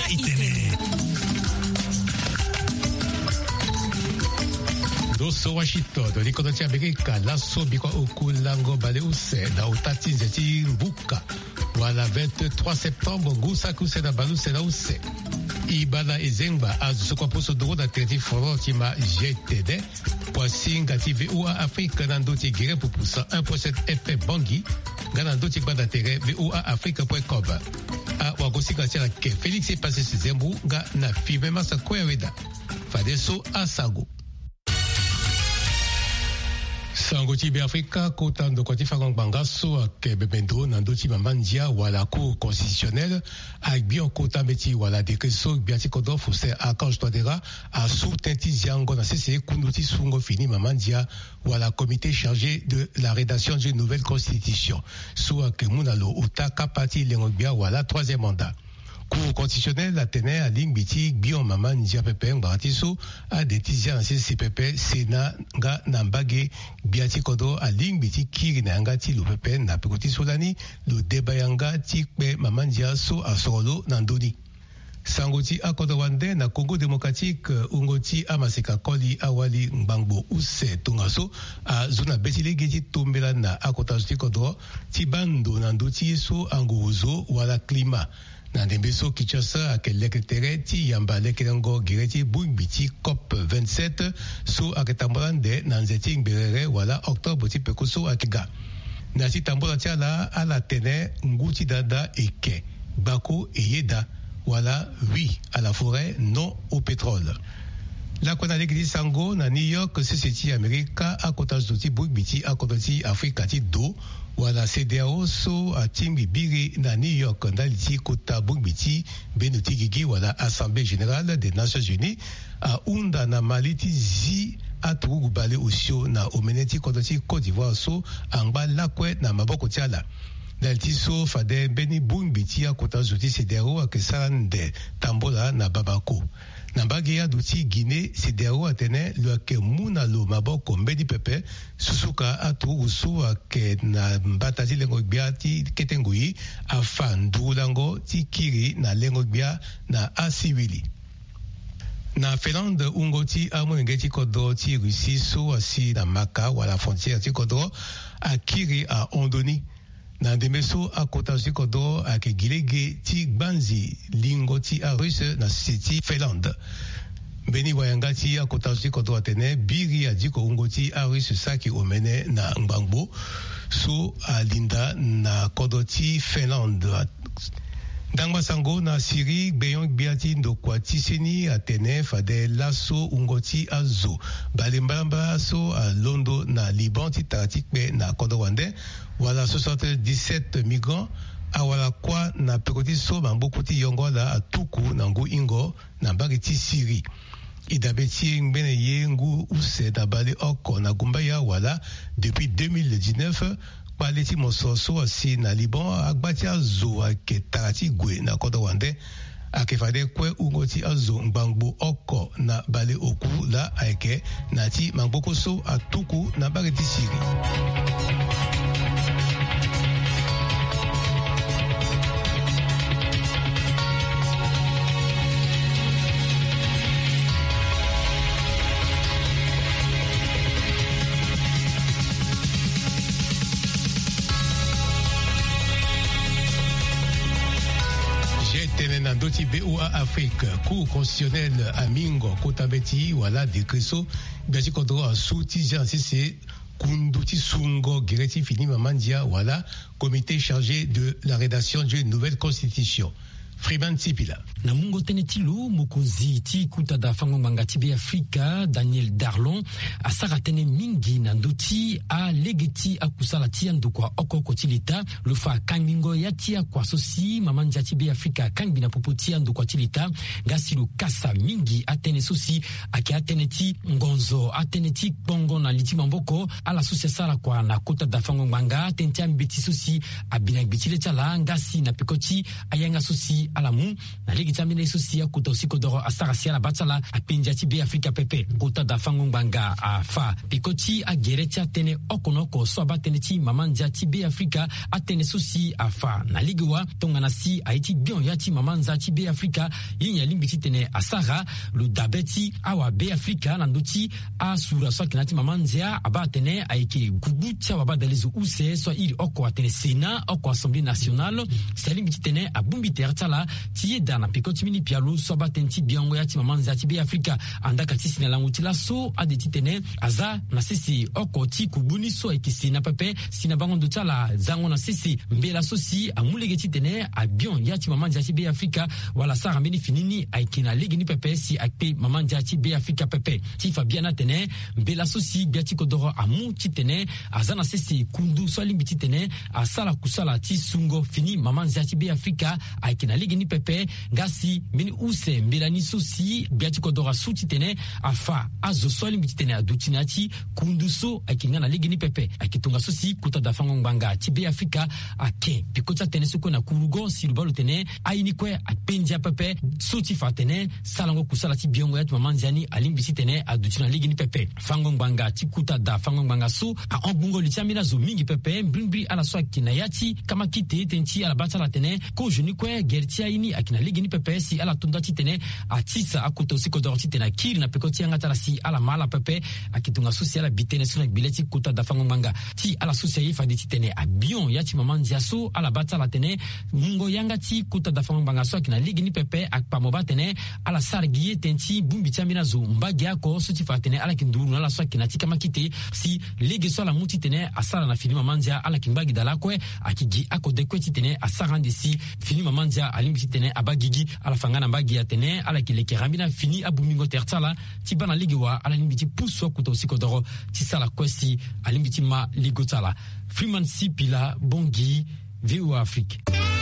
itene. Doso Washington, l'Économie américaine, la Sobiko Okulango Bale Use, na Utati Zeti Mbuka, wala 23 septembre, Gusa Kusena Balusena Use. Ibala Ezengba, Azukwa Poso Doro da Terti Forotima GTD, Poissinga VOA Afrique, Nandoti Gire pour poussa 1% FP Bangui, Ganandoti Bada Tere VOA Afrique.com. A Wagosika Tira Ke, Félix est passé ce Zembrou, Ga na Fibema Sakoyaweda, Fadeso Asago. Sangoti be Afrika kota ndokoti fakong bangaso ke bebendo nandoti mamandia wala cour constitutionnelle ak bien kota meti wala dekreso biati kodo fose akanj todera a sous tenti ziango na CCE kunduti sungo fini mamandia wala comité chargé de la rédaction d'une nouvelle constitution soit que munalo utaka parti lengobia wala troisième mandat. Cour constitutionnelle la tenait à Lingbiti, Bion Maman Ndia Pepe Ngaratiso, a des tizias en CCPP, Sénat, Nga Nambage, Biati Kodo, à Lingbiti, Kiri Nangati, le Pepe, Napekoti Solani, le Debayanga, Tikpe, Maman Ndia, So, à Sorolo, Nandoni. Sangoti Akodowande, na Congo démocratique, Ungoti, Amaseka Koli, Awali, Mbangbo, Use, Tungaso, a Zona Betile Geti, Tumbela, na Akotajuti Kodo, Tibando, Nandoti, So, Angouzo, Wala Klima. Nandembeso Kinshasa a kelektere ti yamba lekerengo gireti buimbiti COP 27 so aketambolande nanzeti ngberere wala octobre ti pekoso akiga. Nasi tambola tiala ala tene nguti dada eke bako et yeda wala oui à la forêt non au pétrole. La Konalekiti Sango na New York CCT America a kotazuti buimbiti a kotati Afrika ti do wala CDAO so a timbi biri na New York ndaliti kota bugbiti benuti gigi wala Assemblée générale des Nations Unies a unda na maliti zi atugu bale usio na omeneti kotati Côte d'Ivoire so angba lakwe na maboko tiala. Dalti so fade beni bugbiti a kota zuti CDAO a kesande tambola na Babako. Nambagi ya duti Guinée, CDAO atene luake muna lo maboko mbedi pepe susuka atu usu ake na mbatazi lengo biati ketengui afandu lango tikiri na lengo bia na asiwili. Na Finlande ungoti amonengeti kodo ti Russie so asi na maka wala frontière ti kodo akiri a Ondoni. Na demeso a kotazi kodo ake gilege ti gbanzi lingo ti a russe na siti Finlande. Beni wayangati a kotazi kodo atene biri a diko ungoti a russe saki omene na Ngbangbo so a linda na kodo ti Finlande. Dangma sango na Syrie beyon biati ndokwa tiseni atene fade laso ungoti azo balimbalamba so a Londo na Liban ti taratikpe na kodo wande wala 77 migrants awala kwa na pekoti so mamboku ti yongo la atuku na ngu ingo na mbagi ti Syrie. Idabeti mbene ye ngu use na bale oko na gumbaya wala depuis 2019 Paleti mososo asi na Liban agbati azo ake tarati gwe na kodo wande akefade kwe ungoti azo Ngbangbo oko na bale oku la aike nati mangboko so atuku na bageti Syrie. Doti VOA Afrique, Cour constitutionnelle à Mingo, Kotabeti, wala dekreso, biati kodro a souti jansese, kunduti sungo, gireti fini mamandia, wala, comité chargé de la rédaction d'une nouvelle constitution. Freeman Tsipila. Na mungo tenetilu mukuzi ti kutada fango mangati be Afrika Daniel Darlon asara tene mingi na nduti a legeti akusala ti ndukwa oko kotilita lufa kangingo yati akwa sosi mamanja ti be Afrika kangi na popoti ndukwa tilita ngasilu kasa mingi atene sosi ake atene ti ngonzo atene ti bongo na liti mamboko ala sosi sala kwa na kutada fango manga tenti ambeti sosi abina bitile chala ngasi na pekoti ayanga sosi ti alamu na ligi tamine sosia kuta usiko doro asara siala batala apinja ti be Afrika pepe kuta da fangungbanga afa pikoti ageretia tene okonoko so abatene ti mamanza ti be Afrika atene sosi afa na ligi wa tongana si aiti bion ya ti mamanza ti be Afrika yinya limbiti tene asara lu dabeti awa be Afrika na nduti asura so kinati mamanza abatene aike gubutia wabadalizo use so ili oko atene Sena oko Assemblée nationale limbiti tene abumbi tertala ti dana pikoti mini pialu so abatene ti biongo ya ti mamanza ti be Afrika andaka ti sina langutila so adeti tene aza na sisi oko ti kubuni so ekisi na pepe sina bango ndutala zango na sisi mbela sosi amulege ti tene abion ya ti mamanza ti be Afrika wala sara mini finini aikina ligi ni pepe si akpe mamanza ti be Afrika pepe ti Fabiana tene mbela sosi biati kodoro amu ti tene aza na sisi kundu so limbi ti tene asala kusala ti sungo fini mamanza ti be Afrika aikina ligi ni pepe ngasi mini use mbela ni sosi biati kodoro su ti tene afa azo so limbi ti tene adutina ti kundu so aikinga na ligi ni pepe akitunga sosi kuta da fangungbanga ti be Afrika ake pikota tene suko na kurugo silubalo tene aini kwe apenja pepe so ti fa tene salango kusala ti biongo ya ti mamanziani alimbi si tene adutina ligi ni pepe fangungbanga ti kuta da fangungbanga so a ongbungo li tiamina zo mingi pepe mbringbi ala so akina yati kama kite tenti ala batala tene ko joni kwe gerti aini akina ligi ni pepe si ala tunda ti tene atisa akuta usiko doro ti tene kiri na pekoti anga tala si ala mala pepe akitunga sosi ala bitene so na bileti kuta da fangungbanga ti ala sosi ayi fadi ti tene abion ya ti mamanzia so ala batala tene mungo yanga ti kuta da fangungbanga so akina ligi ni pepe akpamoba tene ala sargiye tenti bumbi tiamina zo mbagi ako so ti fa tene ala kinduru ala so akina ti kama kite si ligi so ala muti tene asara na fini mamanzia ala kimbagi dala kwe akigi ako dekwe ti tene asara ndesi fini mamanzia alimbi ti tene abagigi ala fangana mbagi ya tene ala kileke rambina fini abumingo tertala ti bana ligi wa ala limbi ti puso kuta usiko doro ti sala kwesi alimbi ti ma ligotala Freeman Sipila Bongi VOA Afrique.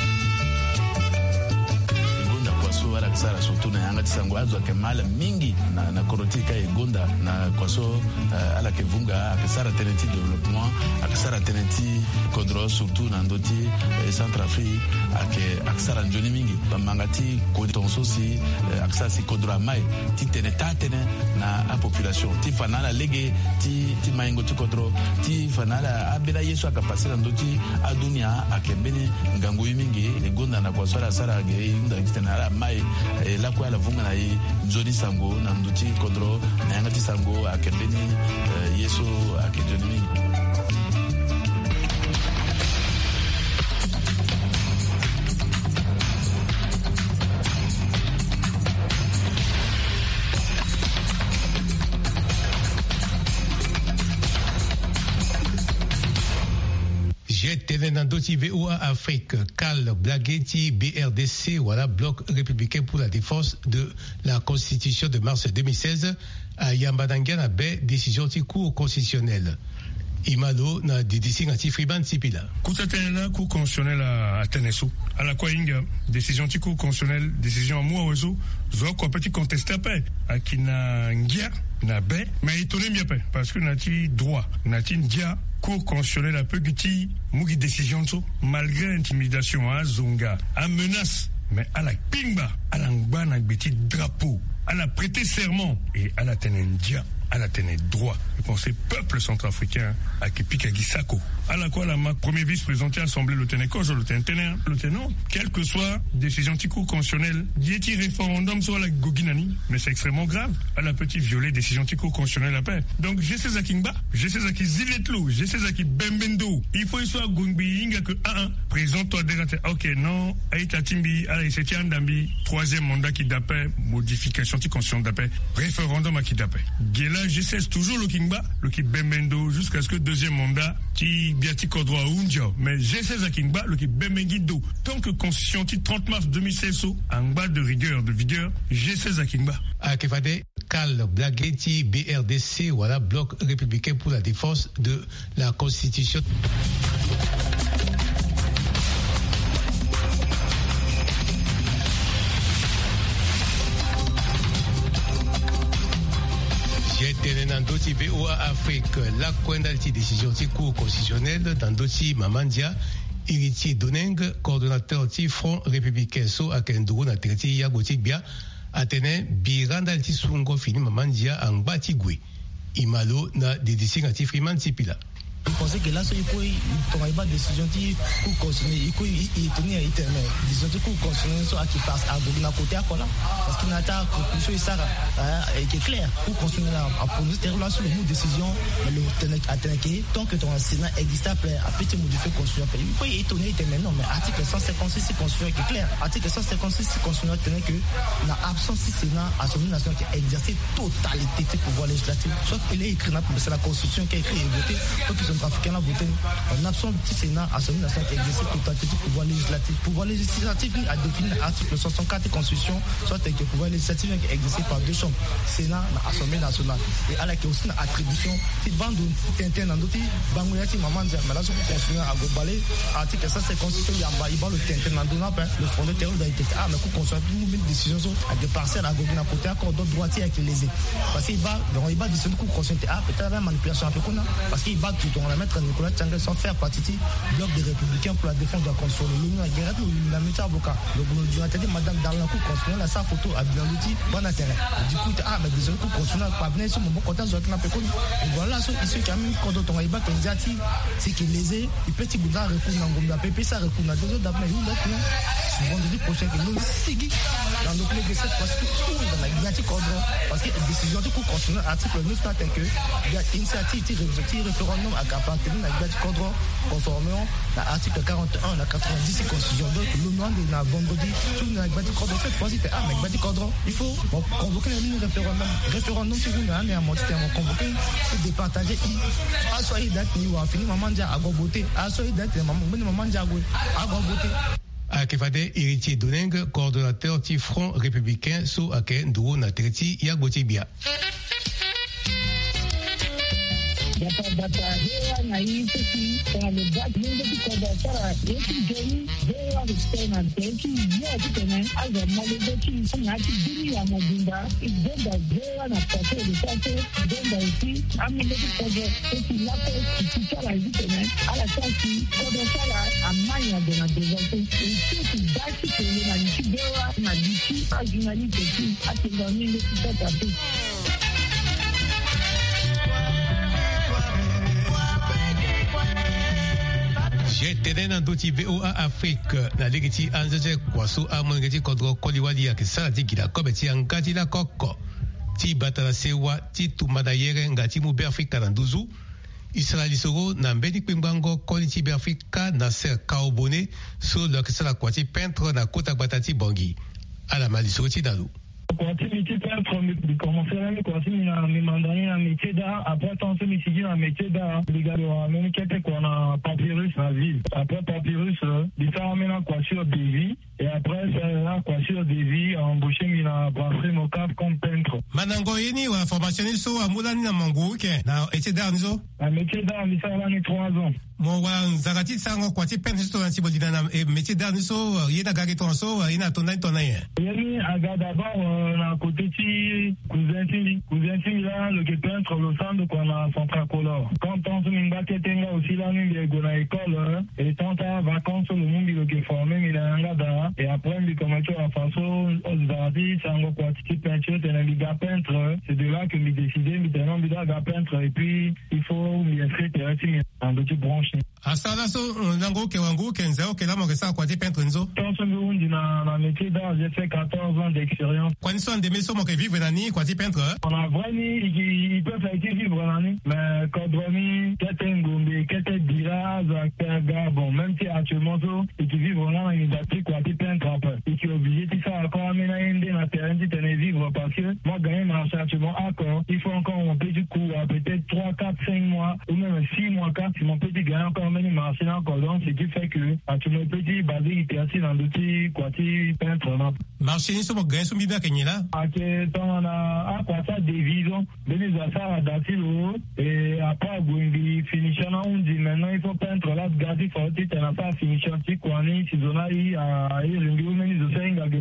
Wala kisara surtout na yanga tisango azo ke mala mingi na korotika egonda na kwaso ala ke vunga akisara tenenti développement akisara tenenti kodro surtout na ndoti Centrafrique akisara njoni mingi bamangati ko tonso si akisara si kodro mai ti tene na a population ti fanala lege ti maingo ti kodro ti fanala abela yesu akapasira ndoti adunia akembeni ngango mingi egonda na kwaso ala sara ge nda kitana mai la kwa la vunga na yi nzoni sango na nduti kodro na yanga ti sango akembeni yesu akenjoni mingi. Nandoti VOA Afrique, Karl Blaguetti, BRDC, voilà, Bloc républicain pour la défense de la Constitution de mars 2016, à Yambadangan, à Bay, décision du Cour constitutionnel. Imalo na DDC ngati Freeman Sipila. Kutatena Cour constitutionnel à Teneso. À la Koinga, décision du Cour constitutionnel, décision à Mouaozo, zo ko petit contester après. Akina ngia na Bay, mais étonné bien pas parce que nati droit, nati ngia Cour constitutionnelle a peu guiti mugi décision so malgré intimidation à Zonga, à menace, mais à la pingba, à l'angba na petit drapeau, à la prêter serment et à la tenendia, à la tenir droit. Je pensais peuple centrafricain à Kepika Gisako. À la quoi la premier vice-président de l'Assemblée, le tenant, quelle que soit décision du Cour constitutionnelle, dit référendum sur la Goginani, mais c'est extrêmement grave. À la petite violée décision du Cour constitutionnelle à paix. Donc, j'ai ces Akingba, j'ai ces Aki Ziletlo, j'ai ces Aki Bembendo. Il faut y soit Gungbi Inga que président toi déjà, ok, non, Aïta Timbi, allez, c'est Tiandambi, troisième mandat qui d'appel, modification de constitution d'appel, référendum à qui d'appel. Gela, j'ai cesse toujours le Kingba, le qui Bembendo, jusqu'à ce que deuxième mandat, qui biati kodro unjo mais G16 à Kingba le qui bemengido tant que constitution 30 mars 2016 en bas de rigueur de vigueur G16 à Kingba à Kefade Karl Blaguetti BRDC voilà Bloc républicain pour la défense de la Constitution. Nandoti VOA Afrique, la décision du Cour constitutionnel, Nandoti Mamandia, Héritier Doneng, coordonnateur du Front républicain so akenduru na terti ya Gotibia, atene biranda ti sungo fini mamandia en batigwe. Imalo na décision ati Freeman Tipila. Je pensais que là, il n'y pas de décision qui continue, il tenait à éternel. Décision qui continue, qui passe à Gogna côté à Kola. Parce qu'il n'a pas de conclusion qui est claire. Pour continuer à produire des relations, le mot décision, le tenir tant que ton Sénat existe après, à petit modifier constitution. Il faut y étonner maintenant, mais article 156 constitution qui est clair. Article 156 constitution tenait que la absence du Sénat à son nation qui a exercé totalité du pouvoir législatif. Sauf qu'il est écrit, c'est la constitution qui a écrit et voté. Africain a voté en absence du Sénat à son nation qui exerce totalité du pouvoir législatif. Pouvoir législatif a défini l'article 64 de la Constitution, soit que le pouvoir législatif est exercé par deux chambres, Sénat et Assemblée nationale. Et à la qui aussi une attribution, si Bandou Tintin dans d'autres, Bangouyati Mamandia, mais là je peux continuer à gobaler, article 156 Constitution, il va le Tintin dans d'autres, le fond de terreur doit être ah, mais pour construire une décision avec des parcelles à Gogna côté, encore d'autres droitiers avec les lésés. Parce qu'il va décider de construire, ah, peut-être la manipulation un peu qu'on a, parce qu'il va tout on va mettre Nicolas Tchangel sans faire partie du bloc des Républicains pour la défense de la Constitution. L'Union a guéri, la métier avocat. Le gouvernement a dit, Madame Darlancourt continue là, sa photo a bien l'outil, bon intérêt. Du coup, ah, mais désolé, pour continuer à venir sur mon bon contact, je vais pas connu. Et voilà, ceux qui ont mis quand on a eu bac, c'est qu'il les est, il peut y avoir recours dans le PP, ça recours dans deux autres d'après, nous, l'autre, vendredi prochain, que nous, Sigui, dans nos clés de cette parce que dans la bibliothèque parce que la décision du coup continue, article 9, c'est que il y a initiative référendum à appartenir à la bibliothèque conformément à l'article 41, la 90 constitution. Donc, le nom de la vendredi, tout la bibliothèque cette fois-ci, ah, mais la bibliothèque il faut convoquer un référendum, si vous n'avez pas à convoquer, c'est de partager, à soyez date, il va finir, maman dit à voter, à soyez date, maman dit à voter. Akefade Héritier Doneng, coordonnateur du Front républicain sous Akenduru na terti ya Gotibia. J'étais dans d'autres VOA Afrique, na legiti anzaje kwaso amangeti kodro koliwali ya kisala tikila kobeti angati la koko. Ti batala sewa ti tumada yere ngati mu Afrika na nduzu. Israeli soro na mbedi kwimbango koli ti Afrika na ser kaobone so le kisala kwati peintre na kota batati bongi. Ala mali soro ti dalu. Activité peintre, commencer à mes mandarines un métier d'art. Après, tant que mes étudiants un métier d'art, les gars, même quelqu'un qu'on a papyrus dans la ville. Après papyrus, ils sont amenés quoi sur des vies. Et après, ça quoi sur des vies, embauché, il a brassé mon cap comme peintre. Manango yeni wa formation so amulani na mango ke na métier d'art nizo. Un métier d'art, il s'en a 3 ans. Mo wa zagati sango kwati peintre so na tibodina na métier d'art nizo yena gageton so yena tonna yen. Yeni aga d'abord na côté ti cousin ti là le peintre le centre qu'on a central color. Quand on se met baketenga aussi là ni de gona école et tant à vacances le monde le qui formé il a ngada et après il commence à façon aux artistes sango kwati peinture de la liga peintre. C'est de là que j'ai décidé maintenant de peintre et puis il faut m'y inscrire en petit branche. Asala so nango ke wangu kenza ke la mo kesa kwati peintre nzo. Tant que nous na métier d'art j'ai fait 14 ans d'expérience. Quand sont des maisons qui vivent dans ni kwati peintre. On a vraiment ils peuvent été vivre dans ni mais quand vraiment Ketengombe Ketedira Zakaga bon même si actuellement so et qui vivent dans une date kwati peintre après et qui obligé de ça encore aménager dans terrain de vivre parce que moi gagner marché actuellement encore il faut encore un petit coup peut-être 3 4 5 mois ou même 6 mois 4 si mon petit gagne encore même marché encore donc ce qui fait que actuellement petit basé il était assis dans le petit kwati peintre marché ni so mo gagne so mi ba kenyela ake tona akwasa division beni za datilo et après gwengi finition on dit maintenant il faut peindre là garder faut être dans sa finition ti kwani sizona i a iringi meni zo senga ke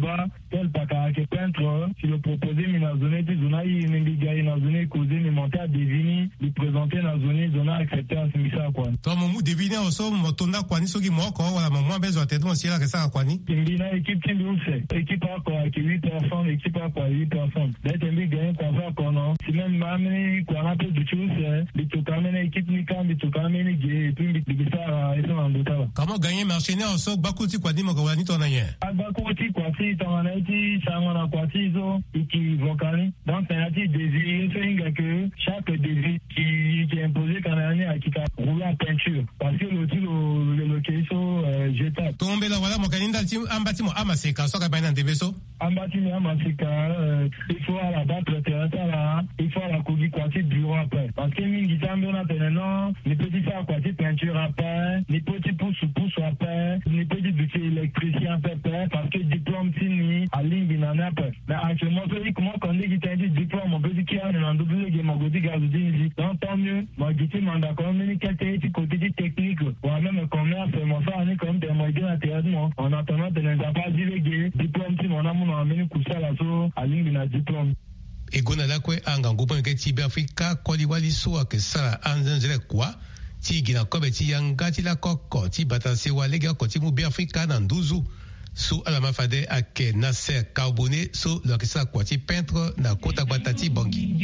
bas, tel paka que peintre, si le proposé mi na zone ti zona yi mingi gai na zone causé mi monter à devini, li présenter na zone zona accepter à simisa quoi. Toi mon mou deviner aussi motonda kwani soki moko wala maman besoin de moi si là que ça kwani. Mbina équipe qui nous fait. Équipe à quoi qui 8 personnes, équipe à quoi 8 personnes. D'être mi gagner quoi ça quoi non. Si même mamé quoi un peu de choses, li to kamene équipe ni kam, li to kamene gay et puis li ça ils sont en d'autres. Comment gagner marché ne aussi bakuti kwani moko wani tona yen. Bakuti kwati tona iti sangona kwati zo iki vocali. Donc c'est un petit désir c'est que chaque désir qui est imposé quand on est à qui a roulé en peinture parce que le location jetable. Tombe la wala mokaninda tim ambati mo amaseka soka baina ndebeso. Ambati mo amaseka il faut à la battre là, il faut à la courir kwati bureau après parce que mingi tambe on a non les petits ça kwati peinture après les petits pouces après les petits budget électricien après parce que diplôme fini à ligne binana après mais actuellement c'est comment quand il t'a dit diplôme on peut dire qu'il y a un double game on dit gazodine donc tant mieux moi j'étais mandat comme une qualité côté technique ou même commerce moi ça on est comme des moyens intérieurement en attendant de ne pas dire diplôme si mon amour a mené coucher là so à ligne bina diplôme egona lakwe anga ngupo ngeti be Afrika kwali wali so akesa anzenzele kwa ti gina kobe ti yangati la koko ti batanse walega ko ti mu be Afrika na nduzu so ala mafade ake Nasser Carboné so lokisa kwa ti peintre na kota batati bangi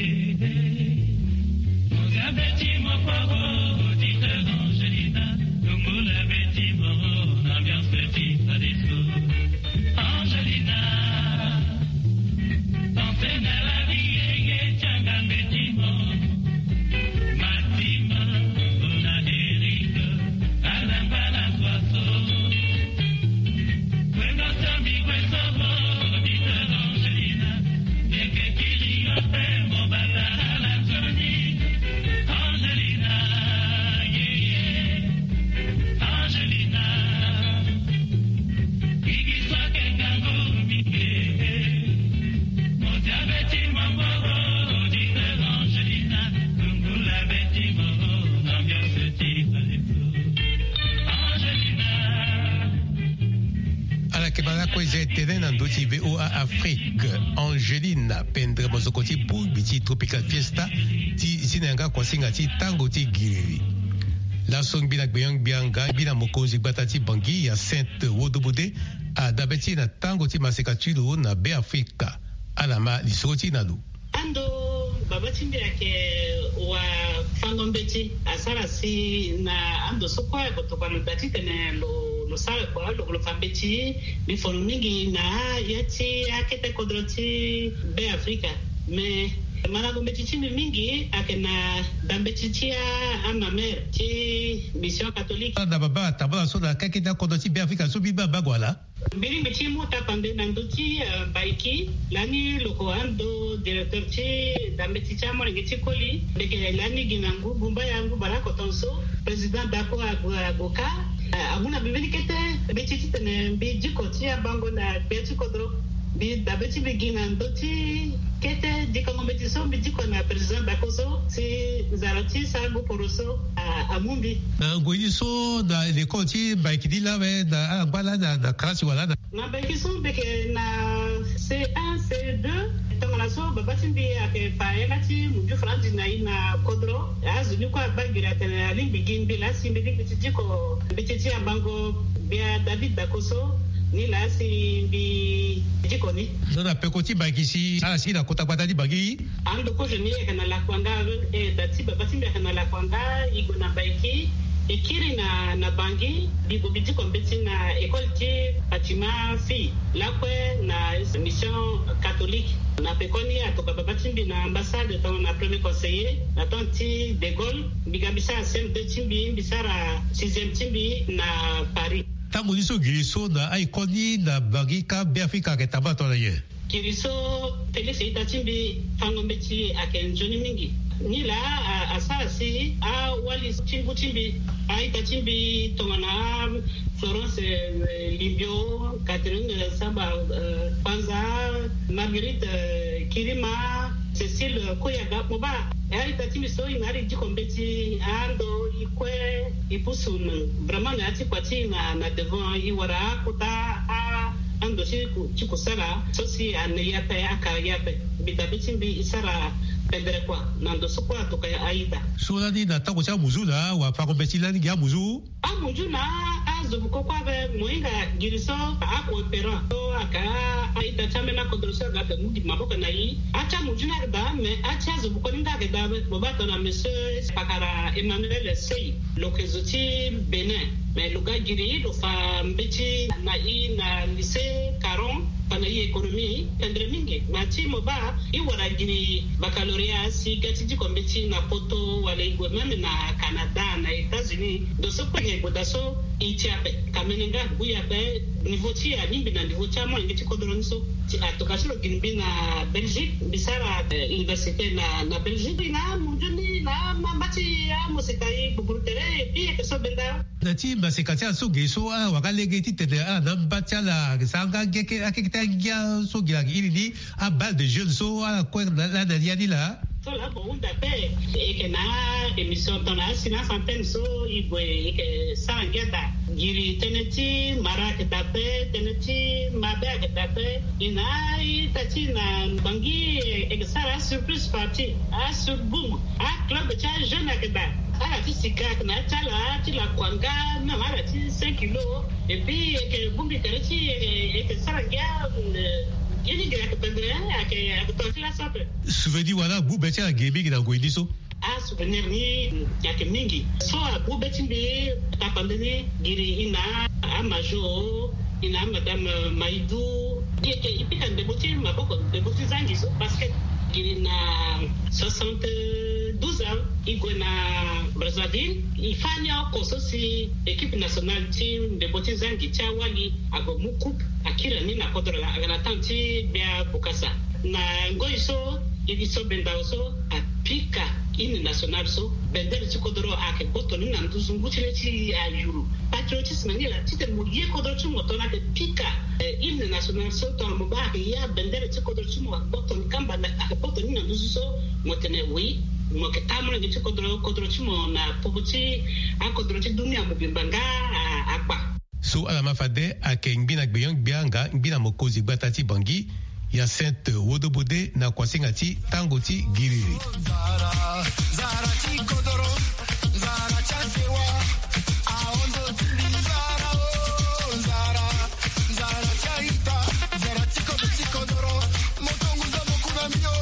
VOA Afrique Angelina pendre mozokoti pour biti tropical fiesta ti zinanga kwasinga ti tango ti giri la song bina gbeang bianga bina mokozi batati bangi ya Sainte Wodobude a dabeti na tango ti maseka chilo na be Afrika alama lisoti na lu ando babati yake wa fangombeti asara si na ando sokwa kutoka mbati tene lo sala kwa lo fambeti bifo mingi na yati akete kodroti be Afrika me mara gombeti chini mingi akena dambeti chia ama mer ti mission catholique da baba tabala so da kakita kodroti be Afrika so biba bagwala biri meti muta pande nanduti baiki lani loko ando directeur ti dambeti cha mo ngeti koli deke lani ginangu bumba yangu barako tonso president dako agoka amuna bibeni kete beti tene bi jikoti abango na beti kodro bi dabeti bigina ndoti kete dika competition bi diko na president bakoso si zarati sango poroso amumbi ngoyi so da le koti baikidi la we da bala da classe wala da na baikiso beke na C1 C2 tongana so babati bi ake faelati muju franci na ina kodro azuni kwa bagira tena ling begin bi la simbi diko bititi abango bia David bakoso ni la si bi jikoni na pekoti bakisi ala si na kota kwata di bagi ando ko jeni kana la kwanga dati babati be kana la kwanga igo na baiki ikiri na bangi bigo biji kompeti na école ti Fatima fi lakwe na mission catholique na pekoni atoka babati bi na ambassade to na premier conseiller na tonti de Gaulle bigabisa CM2 timbi bisara 6e timbi na Paris tango liso giriso na ai koni na bagi ka be Afrika ke tabato la ye giriso Felix itatimbi fangombeti akenjoni mingi nila asasi a wali timbi a itatimbi tongana Florence Libio Catherine Samba Panza Marguerite Kirima Cécile Koyaga moba ai tatimbi so inari jikombeti ando ikwe ipusun vraiment na ati kwati na devant iwara kuta a ando chiku sara sosi anayape akayape bitabiti bi isara pedre kwa nando sokwa to kaya aida sola ni na tango cha muzula wa fa kompetila ni ya muzu muju na azu ko kwa be moinga giriso opera to aka aida chamena kodrosa ga be mudi maboka na yi acha muju na da me acha zu ko ninda ga da bo bato na monsieur pakara Emmanuel Sei lokezoti Benin mais luga giri do fa mbiti na i na lycée Caron pana i économie tendre mingi mati moba i wara giri baccalauréat si gati di kombiti na poto wala igwe meme na Canada na États-Unis do so kwenye godaso itiape kamenenga buyape niveau ti ya nimbi na niveau cha mo ngiti kodron so ti atokasilo gimbi na Belgique bisara université na Belgique na mujuni na mambati ya musikai buburtere pi ke so benda nati basekati so geso wakalege ti tete na mbatia la sanga geke akita ngia so gira ili a bal de jeunes so ala kwa la daliani la Tola bon d'appel et que na émission dans la sina centaine so ibwe que ça ngeda giri teneti mara que d'appel teneti mabe que d'appel ina tati na bangi et ça la surprise party a sur boom a club cha jeune que da ala ti sikak na chala ti la kwanga na mara ti 5 kilos et puis que bumbi teneti et que ça ngeda souvenir wala bu beti la gebe na go ediso souvenir ni yake mingi so bu beti be tapandene giri ina amajo ina madame Maidou yake ipika ndeboti maboko ndeboti zangi so parce que giri na 72 ans igona Brazzaville ifanya koso si équipe nationale team ndeboti zangi chawali agomuku akira ni na kodrola agana tanti bia bukasa na ngoiso ibiso bendauso apika in national so bendere chikodro ake boto ni na nduzunguti leti ayuru patriotisme ni la tite mulie kodro chumo to na pika in national so to mo ba ya bendere chikodro chumo boto ni kamba na ake boto ni na nduzuso motene wi mo ke tamro ni chikodro chumo na pobuti akodro chi dunia mo bimbanga akwa so ala mafade ake ngbina gbeyong bianga ngbina mokozi gbatati bangi ya Sainte Wodobode na kwasingati tangoti giriri zara ti kodoro zara chasewa aondo zara zara zara chaita zara ti kodoro motongu za mokuna mio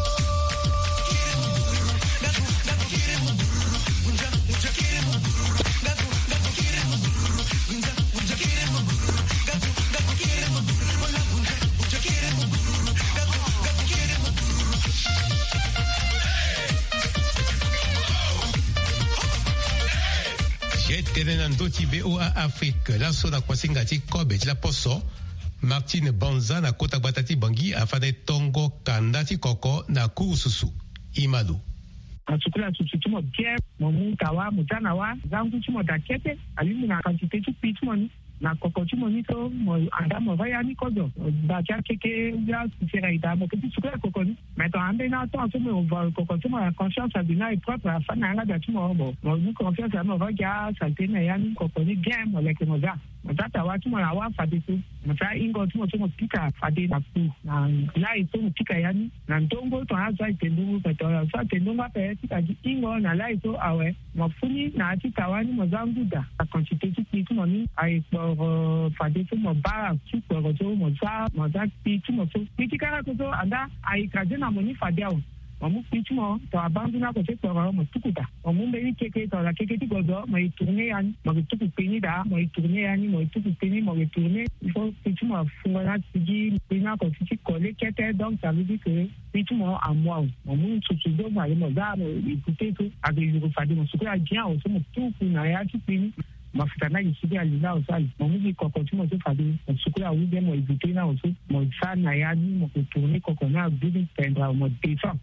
Tenenando ti VOA Afrique la so na kwasingati kobe la poso Martine Banza na kota batati bangi afade tongo kandati koko na kususu Imadu Atukula tutumo bien momu kawa mutana wa zangu tumo dakete alimu na quantité tu pitmoni na koko tumo nito mo anda mo vaya ni kodo ba cha keke ya sera ida mo petit tukula koko ni mais dans ande na to tumo on va koko tumo la conscience à bina et propre à fana nga da tumo mo mo confiance à mo va ya santé na ya ni koko ni bien mo leke mo za tata wa tumo la wa faditu mata ingo tumo pika fadi na ku na la ito pika yani na ndongo to aza itendungu petola sa tendungu pe tika ingo na la ito awe mafuni na atika wani mo zanguda la quantité tu tumo ni ai fadi tumo bara tu ko to mo za tumo to pitika ko to anda ai kajena mo ni fadiao Mamu pitmo to abandona ko te to mo tukuta mamu be ni keke to la keke ti godo mo tourner yani mo tuku peni da mo tourner yani mo tuku peni mo tourner il faut pitmo fungana tigi pena ko ti coller kete donc ça veut dire que pitmo à moi mamu tutu do ma mo za mo écouter tout avec le fadi mo sukura bien o mo tuku na ya ti peni mafuta na yisidi alina osali mamu ko ko ti mo te fadi mo sukura wi be mo écouter na o so mo sa na ya ni mo tourner ko ko na building pendra mo défend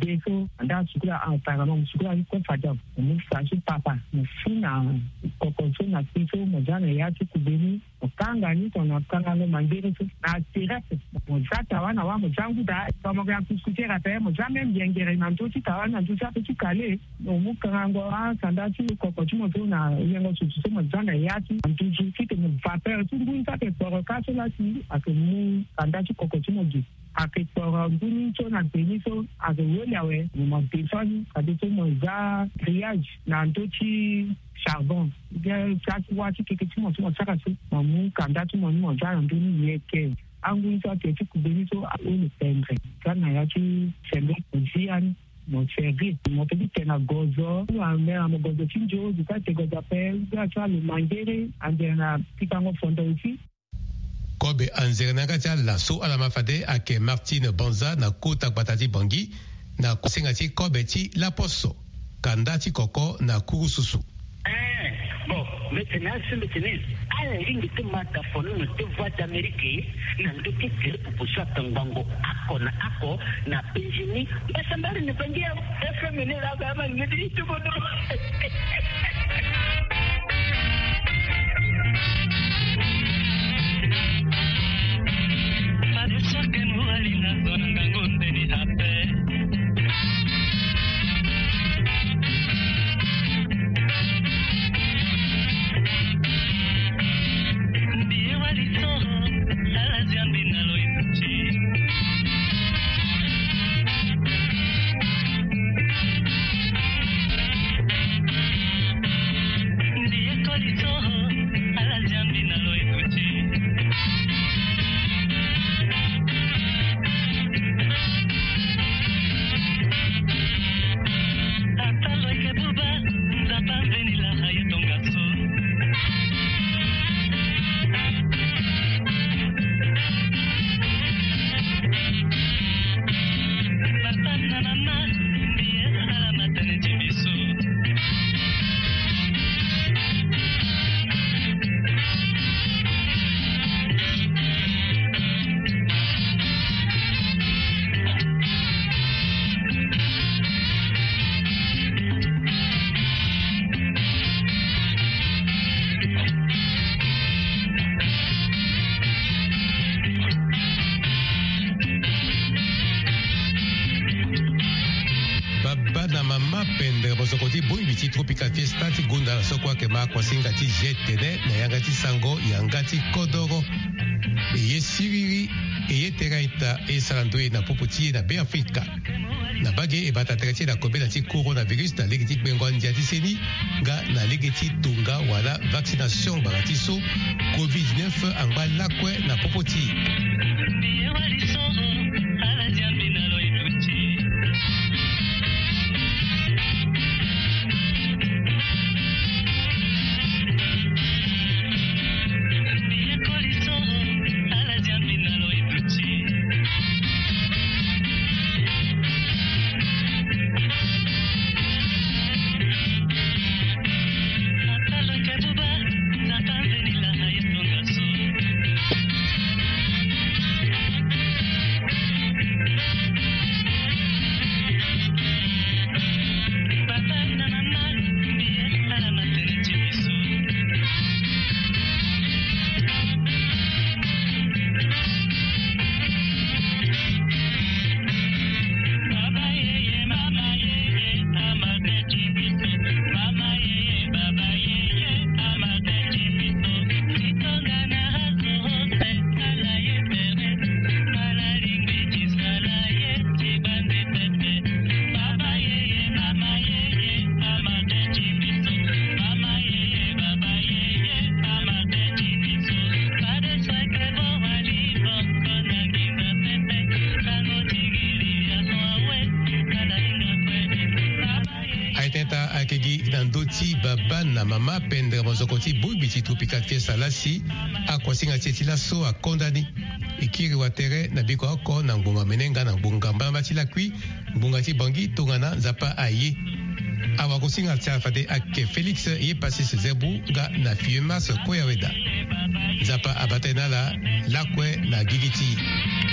beso anda sukula apparemment musukula ko faja mu faji papa mufuna kokonso na kiso mojana yati kubeni okanga ni tona kanga no mangere so na tirate mojata wana wa mojangu da kama ya kusikera pe mojame mjengere na mtoti tawana ntusa peti kale no mukanga wa sandati kokonso moto na yengo susu mojana yati ntuji kite mu vapeur tungu ntate por kaso la si akemu sandati kokonso moji akipora nguni na beniso azewelewe mu telefone kadito moza grillage na ntochi charbon bien chaki wati keketi mo tsaka so mu kandatu mo moza nduni yeke angu isa tete ku beniso ole pendre kana yati sembe kuziani mo servi mo pedi tena gozo wa mera mo gozo tinjo zikate gozo pe za le mangere andena pipango fondo ici kobe anzernanga tia laso ala mafade ake Martine Bonza na kota batati bangi na kusengati kobe ti la poso kandati koko na kurususu bon maintenant c'est maintenant ala ringi te mata fono te voix d'Amérique na ndoki kile pupusa tangango ako na penjini basambali ne bangia FM ne la baba ngedi tu bodo Tropical Fiesta ti gunda la sokwa ke ma kwasinga ti jetene na yanga ti sango yanga ti kodoro ye siriri ye teraita e salandoe na poputi na be Afrika na bage e bata treti na kobe na ti coronavirus na legi ti bengo ndia ti seni ga na legi ti tunga wala vaccination bagati so COVID-19 angba lakwe na popoti Nandoti baba na mama pendre mozokoti bubiti tropical fiesta lasi akwasinga tietila so akondani ikiri watere na biko oko na ngunga menenga na ngunga mbamba tila kui ngunga ti bangi tongana zapa aye awa kosinga tia fade ake Felix ye pasi se zebu ga na fiumas koyaweda zapa abatena la lakwe na gigiti